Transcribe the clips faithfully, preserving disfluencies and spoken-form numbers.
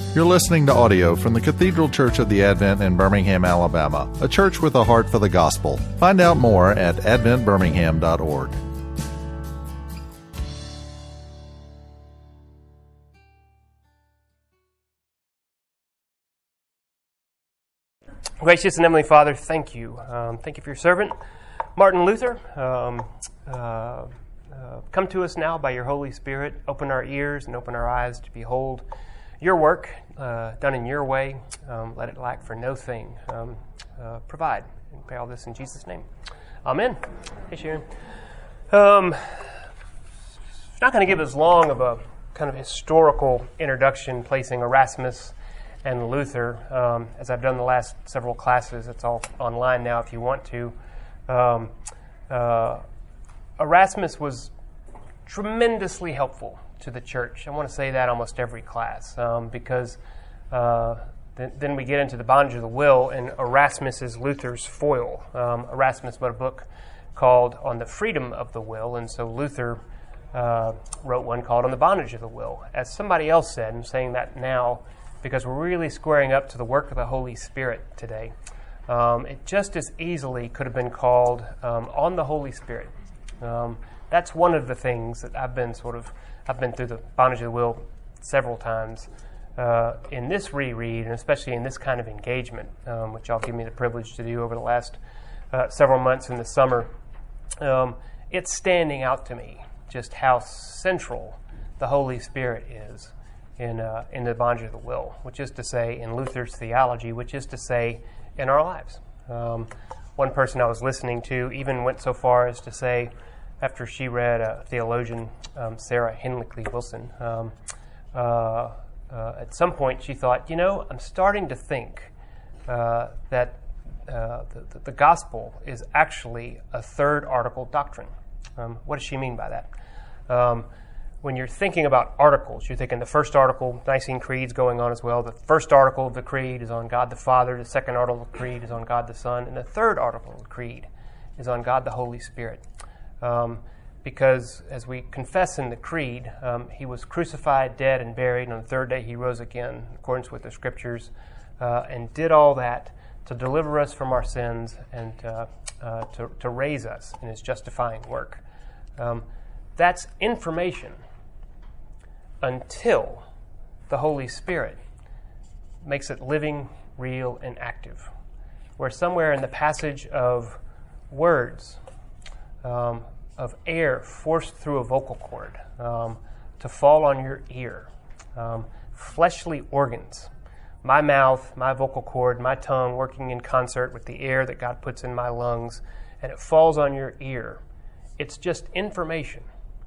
You're listening to audio from the Cathedral Church of the Advent in Birmingham, Alabama, a church with a heart for the gospel. Find out more at advent birmingham dot org. Gracious and Heavenly Father, thank you. Um, thank you for your servant, Martin Luther. Um, uh, uh, come to us now by your Holy Spirit. Open our ears and open our eyes to behold your work uh, done in your way. Um, let it lack for no thing. Um, uh, provide. And pray all this in Jesus' name. Amen. Hey, Sharon. Um, I'm not going to give as long of a kind of historical introduction placing Erasmus and Luther, um, as I've done the last several classes. It's all online now if you want to. Um, uh, Erasmus was tremendously helpful to the church. I want to say that almost every class, um, because uh, th- then we get into the bondage of the will, and Erasmus is Luther's foil. Um, Erasmus wrote a book called On the Freedom of the Will, and so Luther uh, wrote one called On the Bondage of the Will. As somebody else said, I'm saying that now because we're really squaring up to the work of the Holy Spirit today. Um, it just as easily could have been called um, On the Holy Spirit. Um, that's one of the things that I've been sort of, I've been through the bondage of the will several times uh, in this reread, and especially in this kind of engagement, um, which y'all give me the privilege to do over the last uh, several months in the summer. Um, it's standing out to me just how central the Holy Spirit is in uh, in the bondage of the will, which is to say in Luther's theology, which is to say in our lives. Um, one person I was listening to even went so far as to say, after she read a theologian, um, Sarah Hinlickley Wilson, um, uh, uh, at some point she thought, you know, I'm starting to think uh, that uh, the, the gospel is actually a third article doctrine. Um, what does she mean by that? Um, when you're thinking about articles, you're thinking the first article, Nicene Creed's going on as well. The first article of the Creed is on God the Father. The second article of the Creed is on God the Son. And the third article of the Creed is on God the Holy Spirit. Um, because as we confess in the Creed, um, he was crucified, dead, and buried, and on the third day he rose again, in accordance with the Scriptures, uh, and did all that to deliver us from our sins and uh, uh, to, to raise us in his justifying work. Um, that's information until the Holy Spirit makes it living, real, and active. Where somewhere in the passage of words, Um, of air forced through a vocal cord um, to fall on your ear. Um, fleshly organs, my mouth, my vocal cord, my tongue working in concert with the air that God puts in my lungs, and it falls on your ear. It's just information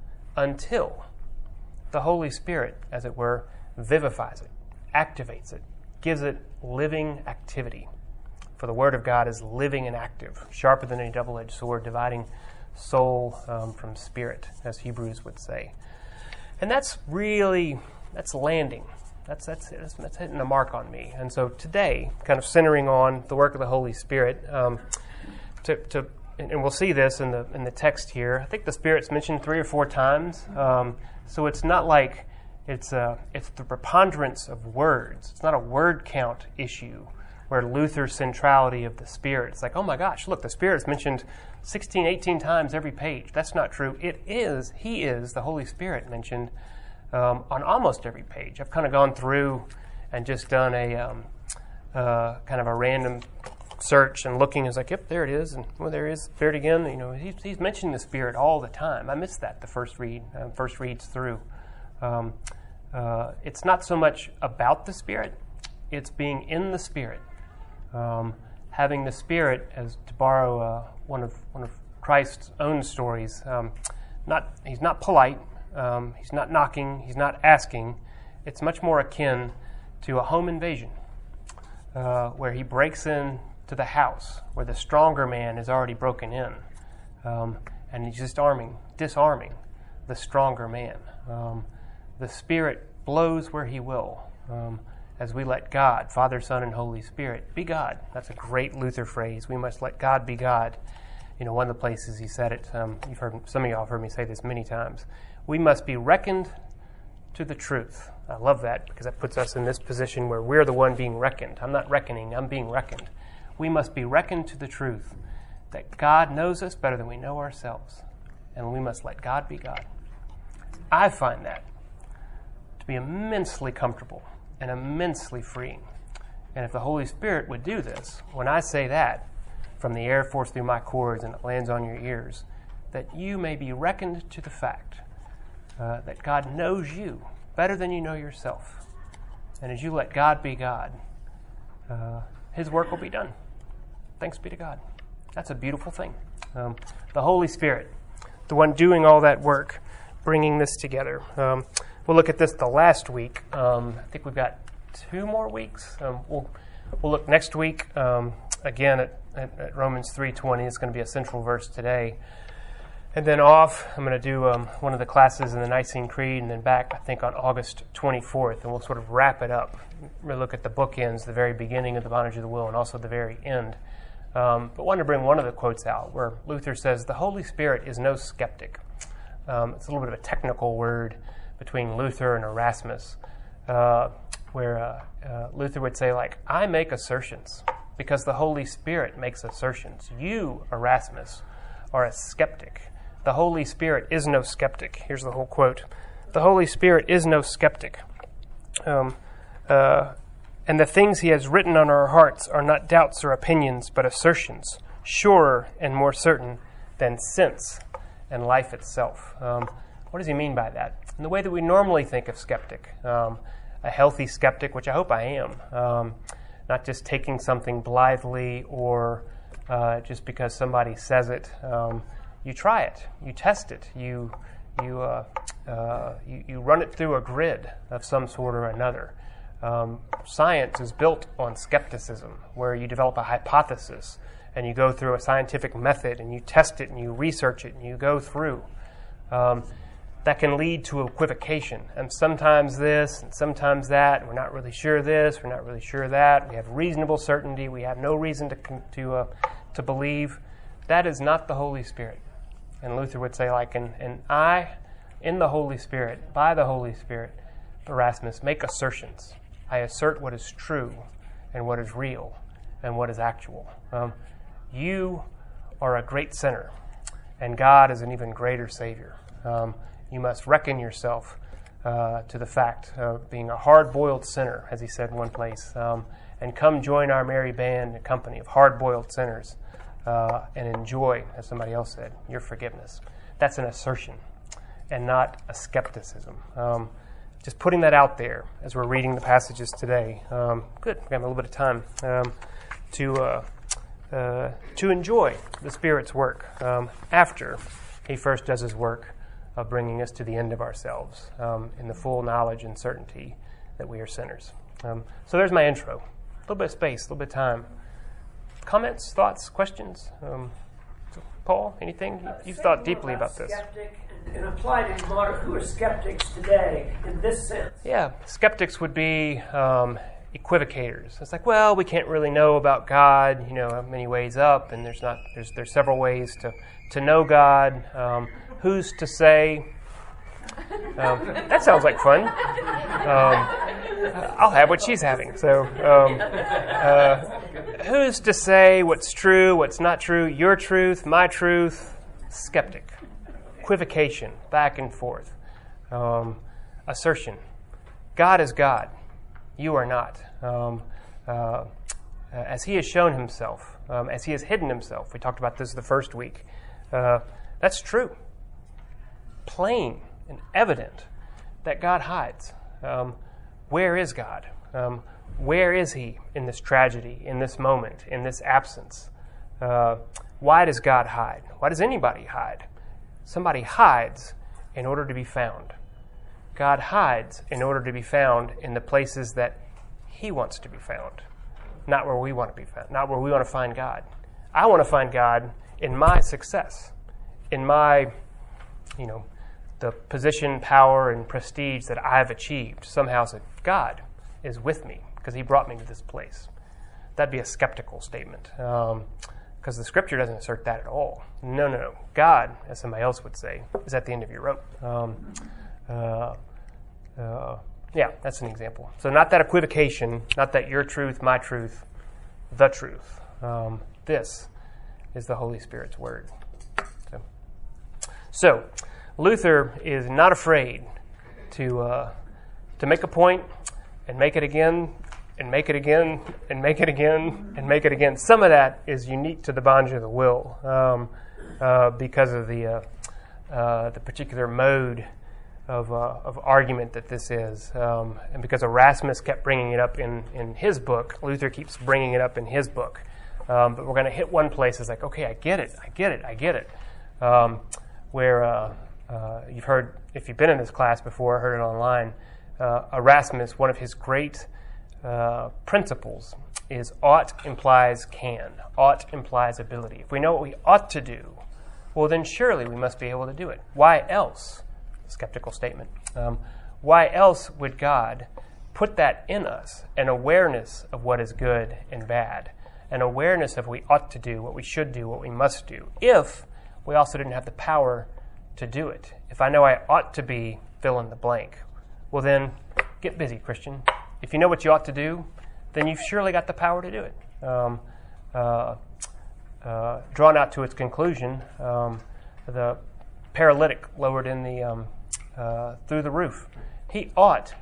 until the Holy Spirit, as it were, vivifies it, activates it, gives it living activity. For the Word of God is living and active, sharper than any double-edged sword, dividing soul um, from spirit, as Hebrews would say. And that's really, that's landing. That's, that's, that's, that's hitting a mark on me. And so today, kind of centering on the work of the Holy Spirit, um, to, to and we'll see this in the in the text here. I think the Spirit's mentioned three or four times. Um, so it's not like it's a, it's the preponderance of words. It's not a word count issue where Luther's centrality of the Spirit. It's like, oh my gosh, look, the Spirit's mentioned sixteen, eighteen times every page. That's not true. It is, he is, the Holy Spirit mentioned um, on almost every page. I've kind of gone through and just done a um, uh, kind of a random search and looking. It's like, yep, there it is. And well, there it is. There it again. You know, he's, he's mentioning the Spirit all the time. I missed that the first read, uh, first reads through. Um, uh, it's not so much about the Spirit. It's being in the Spirit. Um, having the Spirit, as to borrow uh, one of one of Christ's own stories, um, not he's not polite, um, he's not knocking, he's not asking. It's much more akin to a home invasion, uh, where he breaks in to the house where the stronger man is already broken in, um, and he's just arming, disarming the stronger man. Um, the Spirit blows where he will. Um, as we let God, Father, Son, and Holy Spirit, be God. That's a great Luther phrase. We must let God be God. You know, one of the places he said it, um, you've heard, some of y'all have heard me say this many times. We must be reckoned to the truth. I love that because that puts us in this position where we're the one being reckoned. I'm not reckoning, I'm being reckoned. We must be reckoned to the truth that God knows us better than we know ourselves, and we must let God be God. I find that to be immensely comfortable and immensely freeing. And if the Holy Spirit would do this, when I say that from the air force through my cords and it lands on your ears, that you may be reckoned to the fact uh, that God knows you better than you know yourself. And as you let God be God, uh, His work will be done. Thanks be to God. That's a beautiful thing. Um, the Holy Spirit, the one doing all that work, bringing this together. Um, we'll look at this the last week. Um, I think we've got two more weeks. Um, we'll we'll look next week um, again at, at, at Romans three twenty. It's going to be a central verse today. And then off, I'm going to do um, one of the classes in the Nicene Creed, and then back, I think, on August twenty-fourth, and we'll sort of wrap it up. We'll look at the bookends, the very beginning of the bondage of the will, and also the very end. Um, but I wanted to bring one of the quotes out where Luther says, "The Holy Spirit is no skeptic." Um, it's a little bit of a technical word between Luther and Erasmus, uh, where uh, uh, Luther would say, like, I make assertions because the Holy Spirit makes assertions. You, Erasmus, are a skeptic. The Holy Spirit is no skeptic. Here's the whole quote. The Holy Spirit is no skeptic. Um, uh, and the things he has written on our hearts are not doubts or opinions, but assertions, surer and more certain than sense and life itself. Um, what does he mean by that? In the way that we normally think of skeptic, um, a healthy skeptic, which I hope I am, um, not just taking something blithely or uh, just because somebody says it. Um, you try it, you test it, you you, uh, uh, you you run it through a grid of some sort or another. Um, science is built on skepticism, where you develop a hypothesis and you go through a scientific method and you test it and you research it and you go through. Um, that can lead to equivocation, and sometimes this and sometimes that, and we're not really sure this, we're not really sure that. We have reasonable certainty, we have no reason to to uh, to believe. That is not the Holy Spirit. And Luther would say, like, and, and I, in the Holy Spirit, by the Holy Spirit, Erasmus, make assertions. I assert what is true and what is real and what is actual. Um, you are a great sinner, and God is an even greater Savior. Um, you must reckon yourself uh, to the fact of being a hard-boiled sinner, as he said in one place, um, and come join our merry band and company of hard-boiled sinners. Uh, and enjoy, as somebody else said, your forgiveness. That's an assertion and not a skepticism. Um, just putting that out there as we're reading the passages today. Um, good, we have a little bit of time um, to uh, uh, to enjoy the Spirit's work um, after He first does His work of bringing us to the end of ourselves um, in the full knowledge and certainty that we are sinners. Um, so there's my intro. A little bit of space, a little bit of time. Comments, thoughts, questions? Um, so Paul, anything? Uh, You've thought deeply about, about this. Skeptic and, and applied to modern who are skeptics today in this sense. Yeah, skeptics would be um, equivocators. It's like, well, we can't really know about God. You know, many ways up, and there's not. There's there's several ways to to know God. Um, who's to say? Um, that sounds like fun. Um, I'll have what she's having. So. Um, uh, Who's to say what's true, what's not true, your truth, my truth? Skeptic. Equivocation, back and forth. Um, assertion. God is God. You are not. Um, uh, as He has shown Himself, um, as He has hidden Himself, we talked about this the first week, uh, that's true. Plain and evident that God hides. Um, where is God? Um, Where is He in this tragedy, in this moment, in this absence? Uh, why does God hide? Why does anybody hide? Somebody hides in order to be found. God hides in order to be found in the places that He wants to be found, not where we want to be found, not where we want to find God. I want to find God in my success, in my, you know, the position, power, and prestige that I've achieved. Somehow, so God is with me, because He brought me to this place. That'd be a skeptical statement, because um, the Scripture doesn't assert that at all. No, no, no. God, as somebody else would say, is at the end of your rope. Um, uh, uh, yeah, that's an example. So not that equivocation, not that your truth, my truth, the truth. Um, this is the Holy Spirit's word. So, so Luther is not afraid to uh, to make a point and make it again and make it again and make it again and make it again. Some of that is unique to the Banja of the Will um, uh, because of the uh, uh, the particular mode of uh, of argument that this is, um, and because Erasmus kept bringing it up in, in his book, Luther keeps bringing it up in his book. Um, but we're going to hit one place. It's like, okay, I get it, I get it, I get it. Um, where uh, uh, you've heard, if you've been in this class before, heard it online, uh, Erasmus, one of his great uh, principles is ought implies can. Ought implies ability. If we know what we ought to do, well, then surely we must be able to do it. Why else? Skeptical statement. Um, why else would God put that in us, an awareness of what is good and bad, an awareness of what we ought to do, what we should do, what we must do, if we also didn't have the power to do it? If I know I ought to be fill in the blank, well then, get busy, Christian. If you know what you ought to do, then you've surely got the power to do it. Um, uh, uh, drawn out to its conclusion, um, the paralytic lowered in the um, uh, through the roof, he ought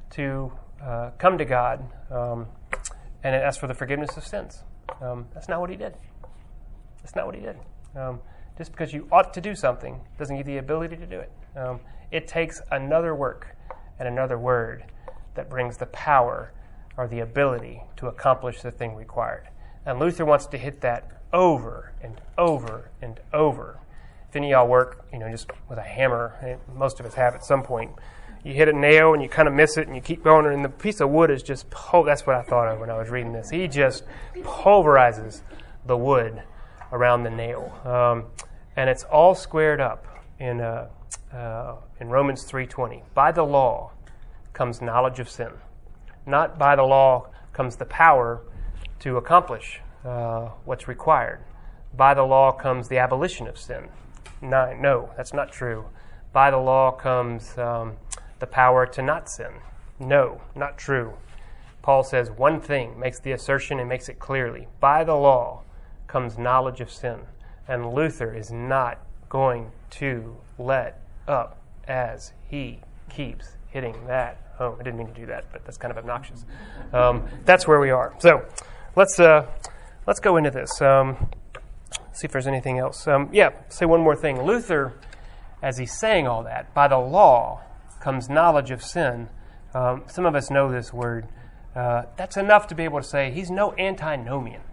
to uh, come to God um, and ask for the forgiveness of sins. Um, that's not what he did. That's not what he did. Um, just because you ought to do something doesn't give you the ability to do it. Um, it takes another work and another word that brings the power or the ability to accomplish the thing required. And Luther wants to hit that over and over and over. If any of y'all work, you know, just with a hammer, and most of us have at some point, you hit a nail and you kind of miss it and you keep going, and the piece of wood is just, pul- that's what I thought of when I was reading this. He just pulverizes the wood around the nail. Um, and it's all squared up in uh, uh, in Romans three twenty. By the law comes knowledge of sin. Not by the law comes the power to accomplish uh, what's required. By the law comes the abolition of sin. Nine, no, that's not true. By the law comes um, the power to not sin. No, not true. Paul says one thing, makes the assertion and makes it clearly. By the law comes knowledge of sin. And Luther is not going to let up as he keeps hitting that home. I didn't mean to do that, but that's kind of obnoxious. Um, that's where we are. So let's uh, let's go into this. Um, see if there's anything else. Um, yeah, say one more thing. Luther, as he's saying all that, by the law comes knowledge of sin. Um, some of us know this word. Uh, that's enough to be able to say he's no antinomian.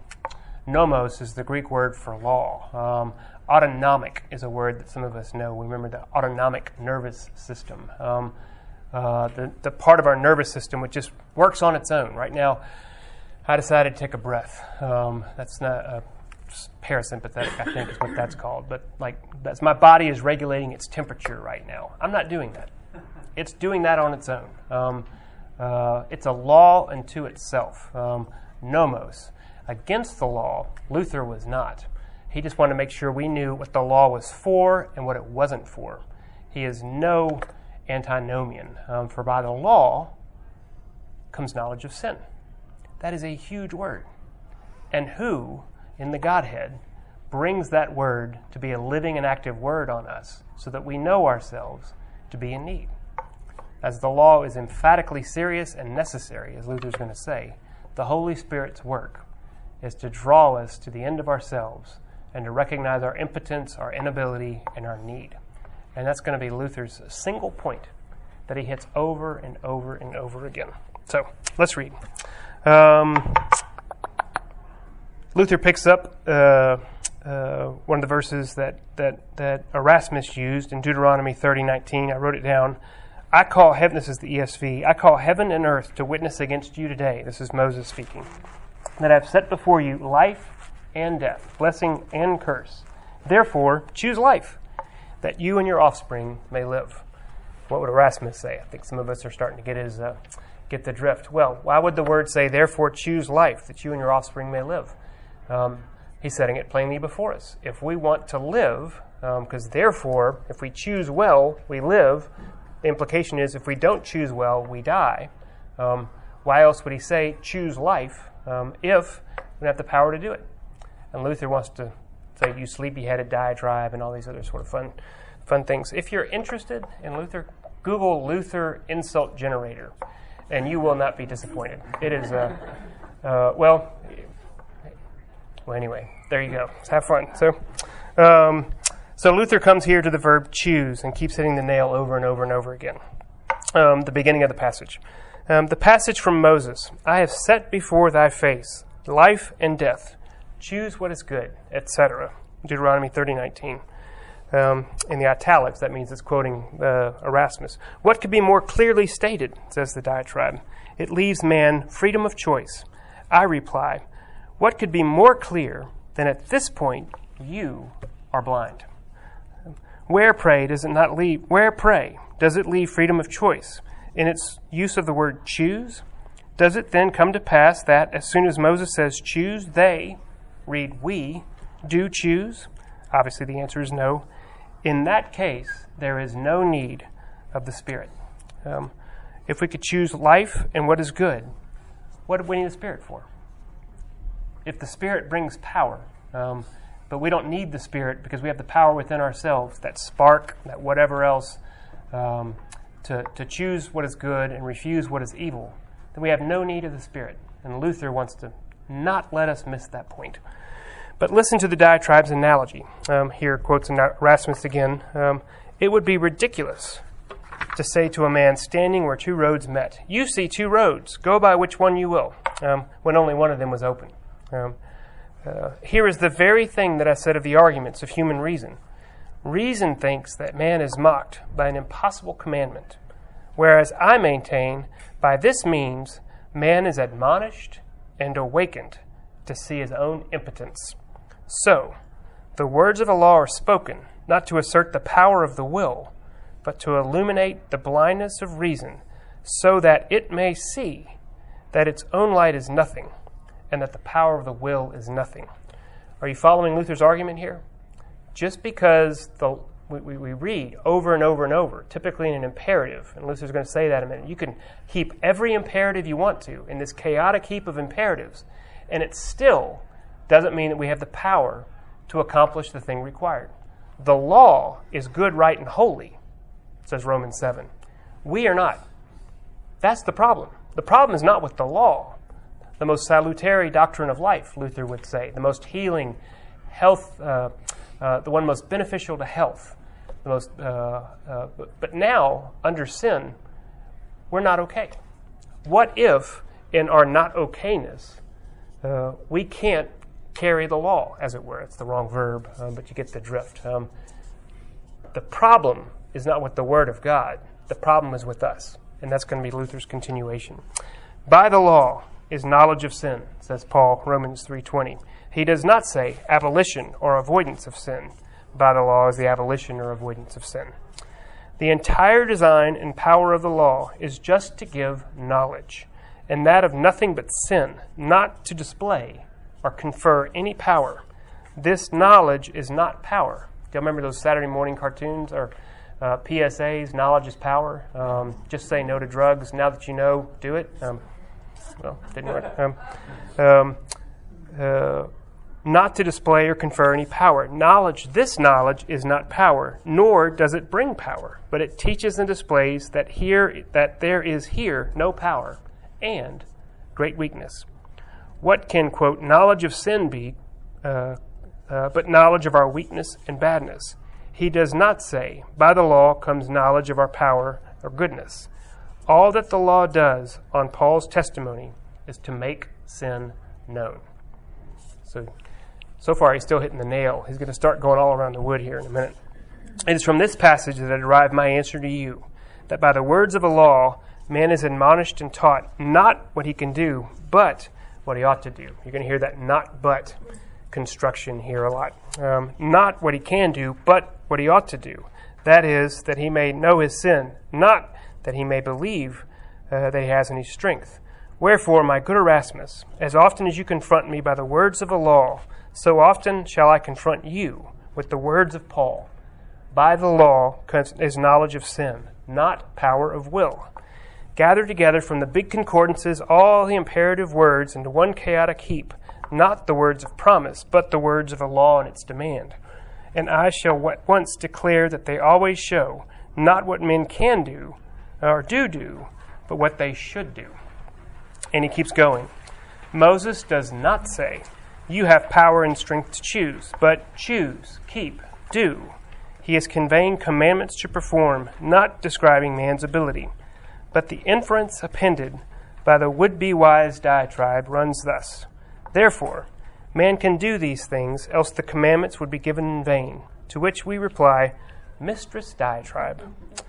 Nomos is the Greek word for law. Um, autonomic is a word that some of us know. We remember the autonomic nervous system. Um, uh, the, the part of our nervous system which just works on its own. Right now, I decided to take a breath. Um, that's not a parasympathetic, I think is what that's called. But like, that's, my body is regulating its temperature right now. I'm not doing that. It's doing that on its own. Um, uh, it's a law unto itself. Um, nomos. Against the law, Luther was not. He just wanted to make sure we knew what the law was for and what it wasn't for. He is no antinomian. Um, for by the law comes knowledge of sin. That is a huge word. And who in the Godhead brings that word to be a living and active word on us so that we know ourselves to be in need? As the law is emphatically serious and necessary, as Luther's going to say, the Holy Spirit's work is to draw us to the end of ourselves and to recognize our impotence, our inability, and our need. And that's going to be Luther's single point that he hits over and over and over again. So, let's read. Um, Luther picks up uh, uh, one of the verses that, that, that Erasmus used in Deuteronomy thirty nineteen. I wrote it down. I call heaven, this is the E S V, I call heaven and earth to witness against you today. This is Moses speaking. That I have set before you life and death, blessing and curse. Therefore, choose life, that you and your offspring may live. What would Erasmus say? I think some of us are starting to get his, uh, get the drift. Well, why would the word say, therefore choose life, that you and your offspring may live? Um, he's setting it plainly before us. If we want to live, because um, therefore, if we choose well, we live, the implication is if we don't choose well, we die. Um, why else would he say choose life um, if we don't have the power to do it? And Luther wants to say, you sleepy-headed diatribe and all these other sort of fun fun things. If you're interested in Luther, Google Luther insult generator, and you will not be disappointed. It is, uh, uh, well, well, anyway, there you go. Let's have fun. So, um, so Luther comes here to the verb choose and keeps hitting the nail over and over and over again. Um, the beginning of the passage. Um, the passage from Moses, I have set before thy face life and death. Choose what is good, et cetera. Deuteronomy thirty nineteen. Um, in the italics, that means it's quoting uh, Erasmus. What could be more clearly stated, says the diatribe? It leaves man freedom of choice. I reply, what could be more clear than at this point you are blind? Where, pray, does it not leave? Where, pray, does it leave freedom of choice? In its use of the word choose, does it then come to pass that as soon as Moses says choose, they, read we, do choose? Obviously the answer is no. In that case, there is no need of the Spirit. Um, if we could choose life and what is good, what do we need the Spirit for? If the Spirit brings power, um, but we don't need the Spirit because we have the power within ourselves, that spark, that whatever else, um, to, to choose what is good and refuse what is evil, then we have no need of the Spirit. And Luther wants to not let us miss that point. But listen to the diatribe's analogy. Um, here quotes Erasmus again. Um, it would be ridiculous to say to a man standing where two roads met, you see two roads, go by which one you will, um, when only one of them was open. Um, uh, here is the very thing that I said of the arguments of human reason. Reason thinks that man is mocked by an impossible commandment, whereas I maintain by this means man is admonished and awakened to see his own impotence. So, the words of a law are spoken, not to assert the power of the will, but to illuminate the blindness of reason, so that it may see that its own light is nothing, and that the power of the will is nothing. Are you following Luther's argument here? Just because the, we, we read over and over and over, typically in an imperative, and Luther's going to say that in a minute, you can heap every imperative you want to in this chaotic heap of imperatives, and it still doesn't mean that we have the power to accomplish the thing required. The law is good, right, and holy, says Romans seven. We are not. That's the problem. The problem is not with the law. The most salutary doctrine of life, Luther would say, the most healing, health, uh, uh, the one most beneficial to health. The most, uh, uh, but, but now, under sin, we're not okay. What if, in our not okayness, uh, we can't carry the law, as it were? It's the wrong verb, um, but you get the drift. Um, the problem is not with the Word of God. The problem is with us. And that's going to be Luther's continuation. By the law is knowledge of sin, says Paul, Romans three twenty. He does not say abolition or avoidance of sin. By the law is the abolition or avoidance of sin. The entire design and power of the law is just to give knowledge, and that of nothing but sin, not to display or confer any power. This knowledge is not power. Do you remember those Saturday morning cartoons or uh, P S As, knowledge is power? Um, just say no to drugs. Now that you know, do it. Um, well, didn't work. Um, um, uh, not to display or confer any power. Knowledge, this knowledge is not power, nor does it bring power, but it teaches and displays that here, that there is here no power and great weakness. What can, quote, knowledge of sin be, uh, uh, but knowledge of our weakness and badness? He does not say, by the law comes knowledge of our power or goodness. All that the law does on Paul's testimony is to make sin known. So, so far he's still hitting the nail. He's going to start going all around the wood here in a minute. It is from this passage that I derive my answer to you, that by the words of a law, man is admonished and taught not what he can do, but what he ought to do. You're going to hear that not but construction here a lot. Um, not what he can do, but what he ought to do. That is, that he may know his sin, not that he may believe uh, that he has any strength. Wherefore, my good Erasmus, as often as you confront me by the words of a law, so often shall I confront you with the words of Paul. by the law is knowledge of sin, not power of will. Gather together from the big concordances all the imperative words into one chaotic heap, not the words of promise, but the words of a law and its demand. And I shall at once declare that they always show not what men can do or do do, but what they should do. And he keeps going. Moses does not say, you have power and strength to choose, but choose, keep, do. He is conveying commandments to perform, not describing man's ability. But the inference appended by the would-be wise diatribe runs thus. Therefore, man can do these things, else the commandments would be given in vain. To which we reply, Mistress Diatribe,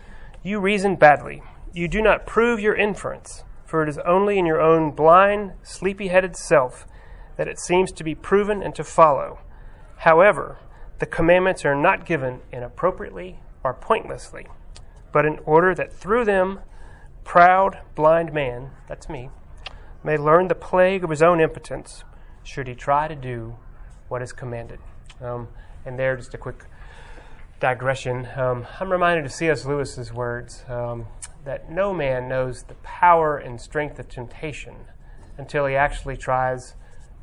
you reason badly. You do not prove your inference, for it is only in your own blind, sleepy-headed self that it seems to be proven and to follow. However, the commandments are not given inappropriately or pointlessly, but in order that through them, proud, blind man, that's me, may learn the plague of his own impotence, should he try to do what is commanded. Um, and there, just a quick digression. Um, I'm reminded of C S Lewis's words um, that no man knows the power and strength of temptation until he actually tries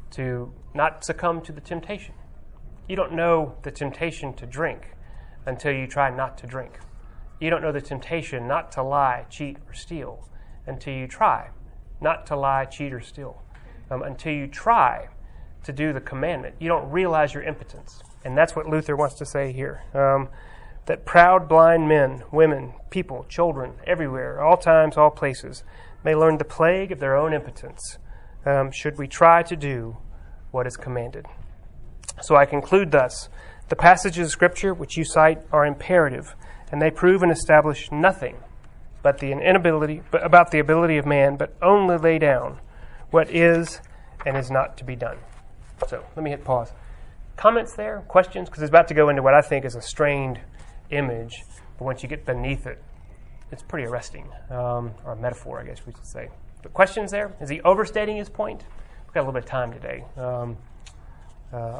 to not succumb to the temptation. You don't know the temptation to drink until you try not to drink. You don't know the temptation not to lie, cheat, or steal until you try not to lie, cheat, or steal. Um, until you try to do the commandment. You don't realize your impotence. And that's what Luther wants to say here. Um, that proud, blind men, women, people, children, everywhere, all times, all places, may learn the plague of their own impotence, um, should we try to do what is commanded. So I conclude thus, the passages of Scripture which you cite are imperative, and they prove and establish nothing but the inability, but about the ability of man, but only lay down what is and is not to be done. So let me hit pause. Comments there? Questions? Because it's about to go into what I think is a strained image, but once you get beneath it, it's pretty arresting, um, or a metaphor, I guess we should say. But questions there? Is he overstating his point? We've got a little bit of time today. Um, uh,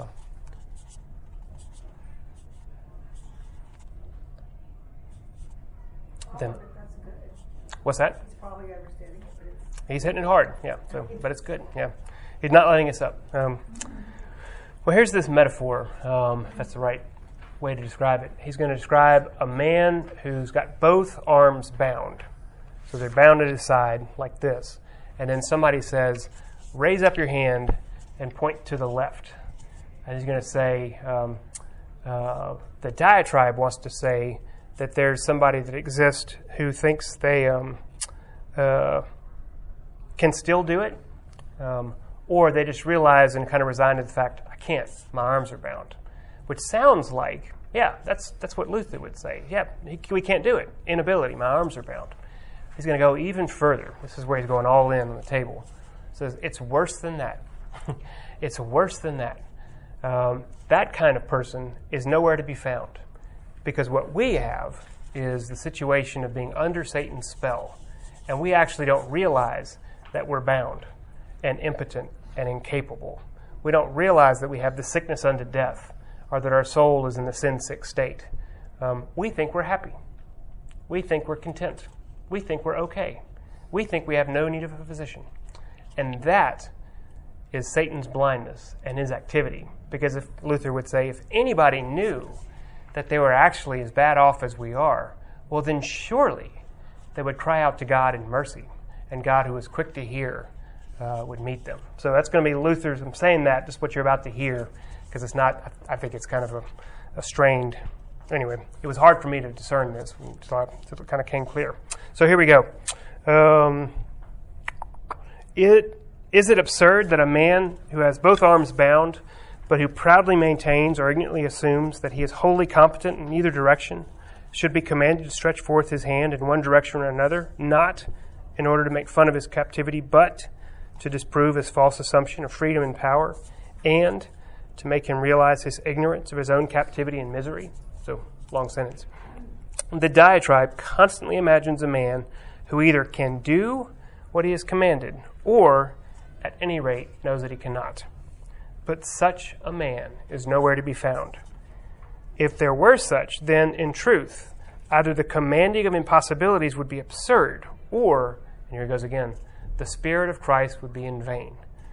then, what's that? He's probably overstating it, but it's... He's hitting it hard, yeah. So, but it's good, yeah. He's not letting us up. Um, well, here's this metaphor, um, if that's the right way to describe it. He's going to describe a man who's got both arms bound. So they're bound at his side like this. And then somebody says, raise up your hand and point to the left. And he's going to say, um, uh, the diatribe wants to say that there's somebody that exists who thinks they um, uh, can still do it, um, or they just realize and kind of resign to the fact, I can't, my arms are bound. Which sounds like, yeah, that's that's what Luther would say. Yeah, he, we can't do it. Inability, my arms are bound. He's going to go even further. This is where he's going all in on the table. He says, it's worse than that. It's worse than that. Um, that kind of person is nowhere to be found. Because what we have is the situation of being under Satan's spell. And we actually don't realize that we're bound and impotent and incapable. We don't realize that we have the sickness unto death, or that our soul is in the sin-sick state. Um, we think we're happy. We think we're content. We think we're okay. We think we have no need of a physician. And that is Satan's blindness and his activity. Because if Luther would say, if anybody knew that they were actually as bad off as we are, well, then surely they would cry out to God in mercy, and God, who is quick to hear, uh, would meet them. So that's going to be Luther's. I'm saying that, just what you're about to hear, because it's not, I think it's kind of a, a strained, anyway, it was hard for me to discern this, so it kind of came clear. So here we go. Um, it, is it absurd that a man who has both arms bound, but who proudly maintains or ignorantly assumes that he is wholly competent in either direction, should be commanded to stretch forth his hand in one direction or another, not in order to make fun of his captivity, but to disprove his false assumption of freedom and power, and to make him realize his ignorance of his own captivity and misery? So, long sentence. The diatribe constantly imagines a man who either can do what he is commanded, or, at any rate, knows that he cannot. But such a man is nowhere to be found. If there were such, then in truth, either the commanding of impossibilities would be absurd, or, and here it goes again, the Spirit of Christ would be in vain,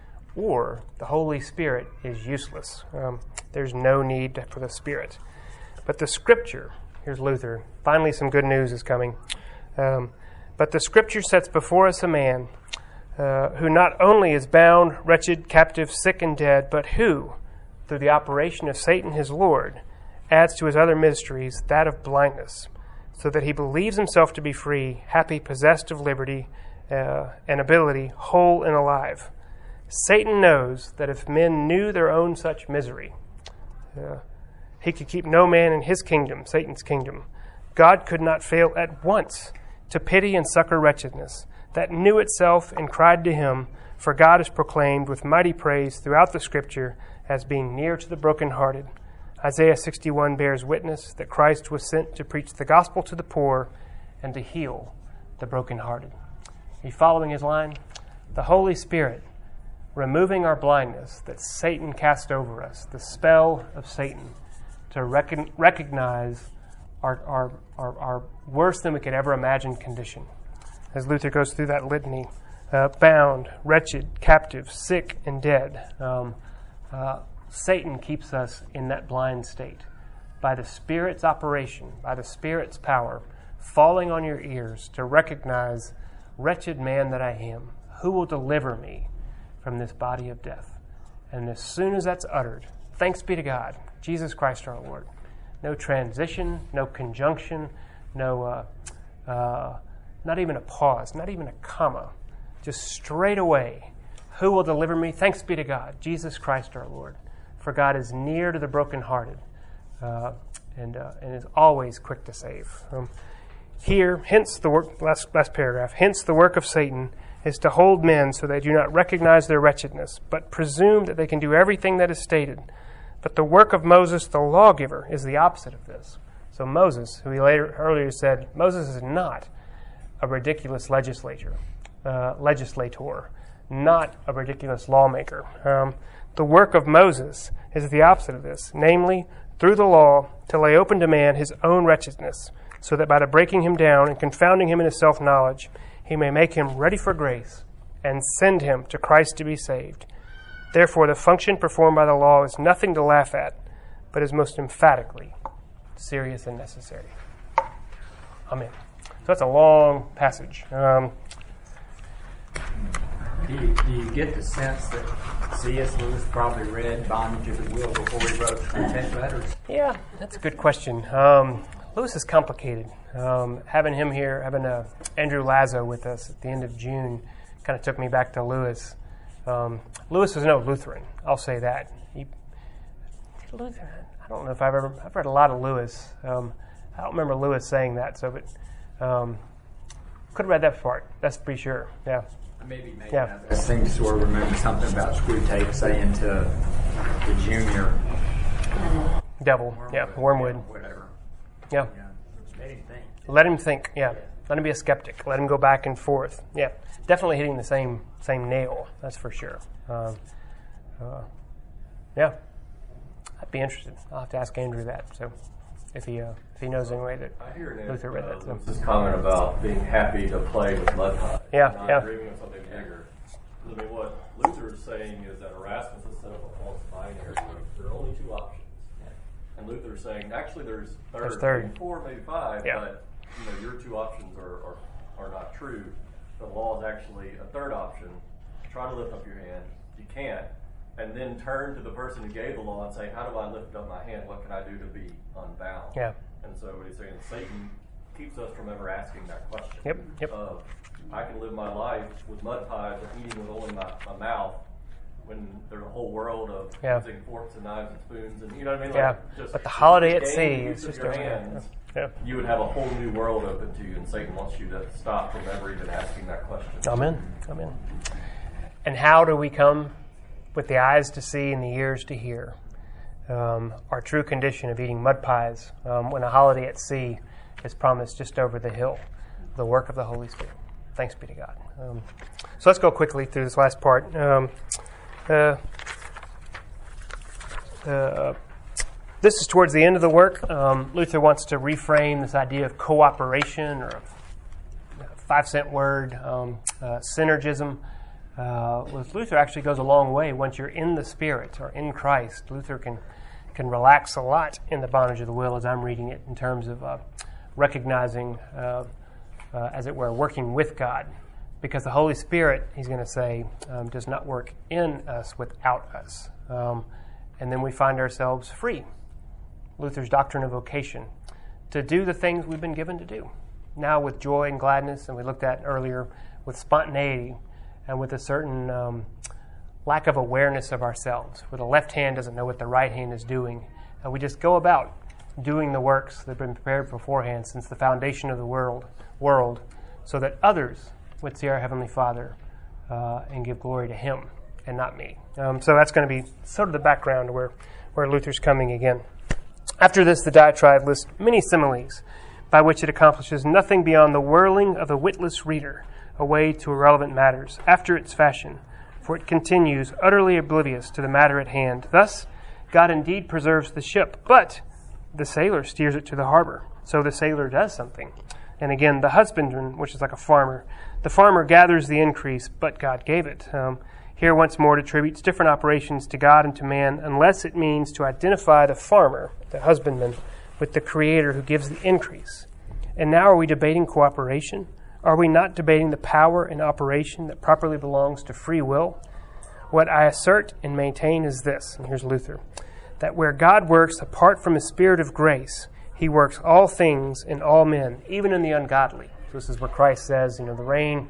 or the Holy Spirit is useless. Um, there's no need for the Spirit. But the Scripture, here's Luther, finally some good news is coming. Um, but the Scripture sets before us a man uh, who not only is bound, wretched, captive, sick, and dead, but who, through the operation of Satan his Lord, adds to his other mysteries that of blindness, so that he believes himself to be free, happy, possessed of liberty uh, and ability, whole and alive. Satan knows that if men knew their own such misery, uh, he could keep no man in his kingdom, Satan's kingdom. God could not fail at once to pity and succor wretchedness that knew itself and cried to him, for God is proclaimed with mighty praise throughout the Scripture as being near to the brokenhearted. Isaiah sixty-one bears witness that Christ was sent to preach the gospel to the poor and to heal the brokenhearted. Are you following his line? The Holy Spirit removing our blindness that Satan cast over us, the spell of Satan, to rec- recognize our, our, our, our worse than we could ever imagine condition. As Luther goes through that litany, uh, bound, wretched, captive, sick, and dead, um, uh, Satan keeps us in that blind state. By the Spirit's operation, by the Spirit's power, falling on your ears to recognize, wretched man that I am, who will deliver me from this body of death? And as soon as that's uttered, thanks be to God, Jesus Christ our Lord. No transition, no conjunction, no, uh, uh, not even a pause, not even a comma. Just straight away, who will deliver me? Thanks be to God, Jesus Christ our Lord. For God is near to the brokenhearted uh, and, uh, and is always quick to save. Um, here, hence the work, last, last paragraph, hence the work of Satan is to hold men so they do not recognize their wretchedness, but presume that they can do everything that is stated. But the work of Moses, the lawgiver, is the opposite of this. So Moses, who he later earlier said, Moses is not a ridiculous legislator, uh, legislator, not a ridiculous lawmaker. Um, the work of Moses is the opposite of this, namely, through the law, to lay open to man his own wretchedness, so that by the breaking him down and confounding him in his self-knowledge, he may make him ready for grace and send him to Christ to be saved. Therefore, the function performed by the law is nothing to laugh at, but is most emphatically serious and necessary. Amen. So that's a long passage. Um, do, you, do you get the sense that C S. Lewis probably read Bondage of the Will before he wrote Content Letters? Yeah, that's a good question. Um, Lewis is complicated. Um, having him here, having uh, Andrew Lazo with us at the end of June, kind of took me back to Lewis. Um, Lewis was no Lutheran, I'll say that. He, Lutheran, I don't know if I've ever, I've read a lot of Lewis. Um, I don't remember Lewis saying that, so, but um, could have read that part, that's pretty sure, yeah. Maybe, maybe. Yeah. I seem to sort of remember something about Screwtape saying to the junior Devil, Wormwood, yeah, Wormwood. Whatever. Yeah. Yeah. Let him think. Let him think, yeah. Let him be a skeptic. Let him go back and forth. Yeah. Definitely hitting the same same nail, that's for sure. Um, uh, yeah. I'd be interested. I'll have to ask Andrew that, so if he uh, if he knows any way that I hear it, Luther read uh, that. So. This comment about being happy to play with mud pies. Yeah, not yeah. dreaming of something bigger. I mean, what Luther is saying is that Erasmus has set up a false binary. There are only two options. And Luther is saying, actually, there's third, There's third. maybe four, maybe five, Yeah. but you know, your two options are, are, are not true. The law is actually a third option. Try to lift up your hand. You can't. And then turn to the person who gave the law and say, how do I lift up my hand? What can I do to be unbound? Yeah. And so what he's saying is Satan keeps us from ever asking that question. Yep, yep. Of, I can live my life with mud pies and eating with only my, my mouth, when there's a whole world of Yeah. using forks and knives and spoons, and you know what I mean? Yeah. Like just But the holiday at gain sea use is of just your a- hands. Yeah. You would have a whole new world open to you, and Satan wants you to stop from ever even asking that question. Amen. Amen. And how do we come with the eyes to see and the ears to hear? Um, our true condition of eating mud pies um, when a holiday at sea is promised just over the hill, the work of the Holy Spirit. Thanks be to God. Um, so let's go quickly through this last part. Um, uh, uh, this is towards the end of the work. Um, Luther wants to reframe this idea of cooperation, or a five-cent word, um, uh, synergism. Uh, Luther actually goes a long way. Once you're in the Spirit or in Christ, Luther can can relax a lot in the bondage of the will, as I'm reading it, in terms of uh, recognizing, uh, uh, as it were, working with God. Because the Holy Spirit, he's going to say, um, does not work in us without us. Um, and then we find ourselves free. Luther's doctrine of vocation, to do the things we've been given to do. Now with joy and gladness, and we looked at earlier with spontaneity and with a certain um, lack of awareness of ourselves, where the left hand doesn't know what the right hand is doing. And we just go about doing the works that have been prepared beforehand since the foundation of the world, world so that others would see our Heavenly Father uh, and give glory to Him and not me. Um, so that's going to be sort of the background where, where Luther's coming again. After this, the diatribe lists many similes by which it accomplishes nothing beyond the whirling of the witless reader away to irrelevant matters after its fashion, for it continues utterly oblivious to the matter at hand. Thus, God indeed preserves the ship, but the sailor steers it to the harbor. So the sailor does something. And again, the husbandman, which is like a farmer, the farmer gathers the increase, but God gave it. Um, here once more it attributes different operations to God and to man, unless it means to identify the farmer, the husbandman, with the Creator who gives the increase. And now are we debating cooperation? Are we not debating the power and operation that properly belongs to free will? What I assert and maintain is this, and here's Luther, that where God works apart from His Spirit of grace, He works all things in all men, even in the ungodly. So this is where Christ says, you know, the rain,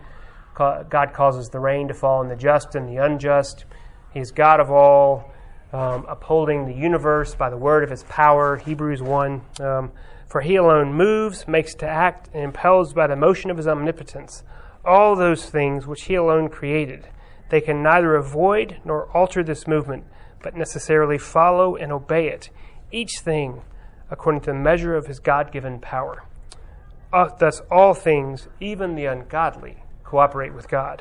God causes the rain to fall on the just and the unjust. He is God of all, um, upholding the universe by the word of His power, Hebrews one. Um, for He alone moves, makes to act, and impels by the motion of His omnipotence all those things which He alone created. They can neither avoid nor alter this movement, but necessarily follow and obey it, each thing according to the measure of His God-given power. Uh, thus all things, even the ungodly, cooperate with God.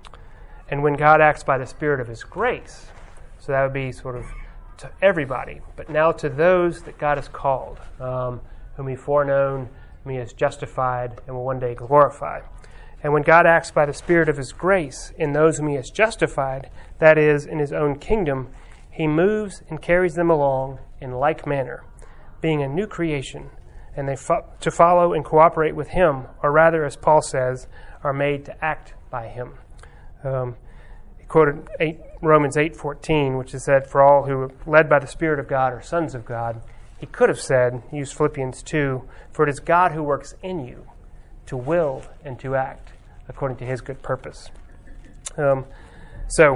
And when God acts by the Spirit of His grace, so that would be sort of to everybody, but now to those that God has called, um, whom He foreknown, whom He has justified, and will one day glorify. And when God acts by the Spirit of His grace in those whom He has justified, that is, in His own kingdom, He moves and carries them along in like manner, being a new creation, and they fo- to follow and cooperate with Him, or rather, as Paul says, are made to act by Him. Um, he quoted eight, Romans eight fourteen, which is said, for all who are led by the Spirit of God are sons of God. He could have said, use Philippians two, for it is God who works in you to will and to act according to His good purpose. Um, so,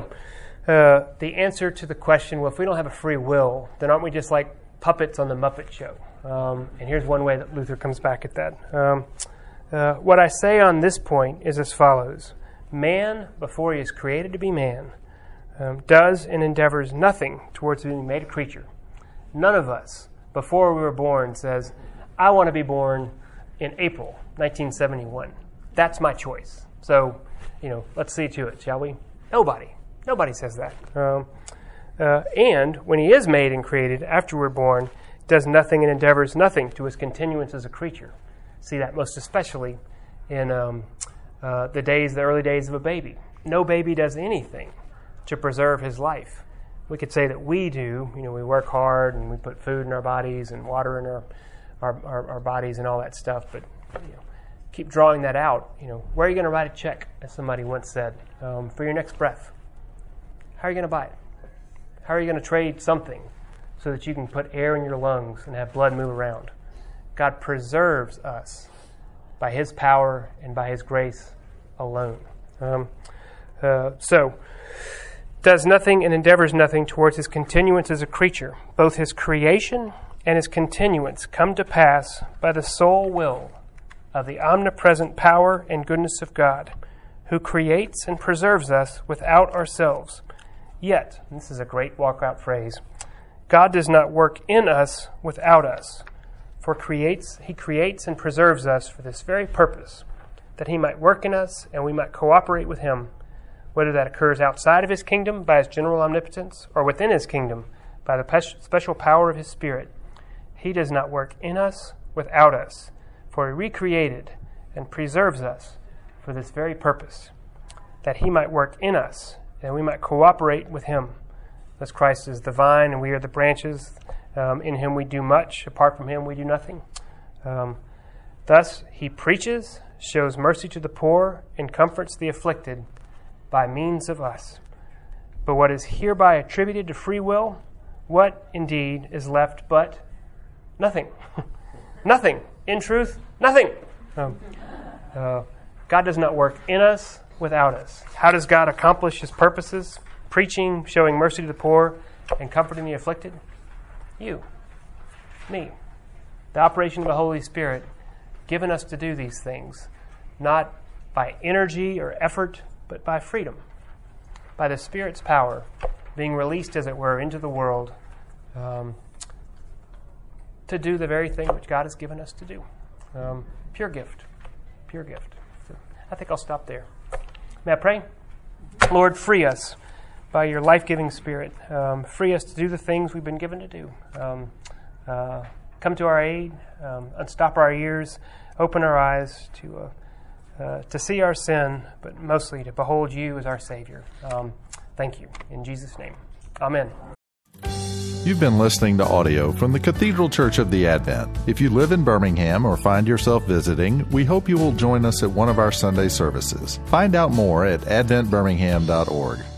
uh, the answer to the question, well, if we don't have a free will, then aren't we just like puppets on the Muppet Show? Um, and here's one way that Luther comes back at that. Um, uh, what I say on this point is as follows. Man, before he is created to be man, um, does and endeavors nothing towards being made a creature. None of us, before we were born, says, I want to be born in April nineteen seventy-one. That's my choice. So, you know, let's see to it, shall we? Nobody. Nobody says that. Um, uh, and when he is made and created after we're born, does nothing and endeavors nothing to his continuance as a creature. See that most especially in um, uh, the days, the early days of a baby. No baby does anything to preserve his life. We could say that we do. You know, we work hard and we put food in our bodies and water in our our, our, our bodies and all that stuff. But you know, keep drawing that out. You know, where are you going to write a check, as somebody once said, um, for your next breath? How are you going to buy it? How are you going to trade something so that you can put air in your lungs and have blood move around? God preserves us by His power and by His grace alone. Um, uh, so, does nothing and endeavors nothing towards His continuance as a creature. Both His creation and His continuance come to pass by the sole will of the omnipresent power and goodness of God, who creates and preserves us without ourselves. Yet, and this is a great walkout phrase, God does not work in us without us, for creates He creates and preserves us for this very purpose, that He might work in us and we might cooperate with Him, whether that occurs outside of His kingdom by His general omnipotence or within His kingdom by the special power of His Spirit, He does not work in us without us, for He recreated and preserves us for this very purpose, that He might work in us and we might cooperate with Him. As Christ is the vine and we are the branches, um, in Him we do much, apart from Him we do nothing. Um, thus He preaches, shows mercy to the poor, and comforts the afflicted by means of us. But what is hereby attributed to free will, what indeed is left but nothing? Nothing. In truth, nothing. Um, uh, God does not work in us without us. How does God accomplish His purposes? Preaching, showing mercy to the poor, and comforting the afflicted? You. Me. The operation of the Holy Spirit given us to do these things, not by energy or effort, but by freedom, by the Spirit's power being released, as it were, into the world um, to do the very thing which God has given us to do. Um, pure gift. Pure gift. So I think I'll stop there. May I pray? Lord, free us by your life-giving Spirit. Um, free us to do the things we've been given to do. Um, uh, come to our aid, um, unstop our ears, open our eyes to uh, uh, to see our sin, but mostly to behold you as our Savior. Um, thank you. In Jesus' name. Amen. You've been listening to audio from the Cathedral Church of the Advent. If you live in Birmingham or find yourself visiting, we hope you will join us at one of our Sunday services. Find out more at advent birmingham dot org.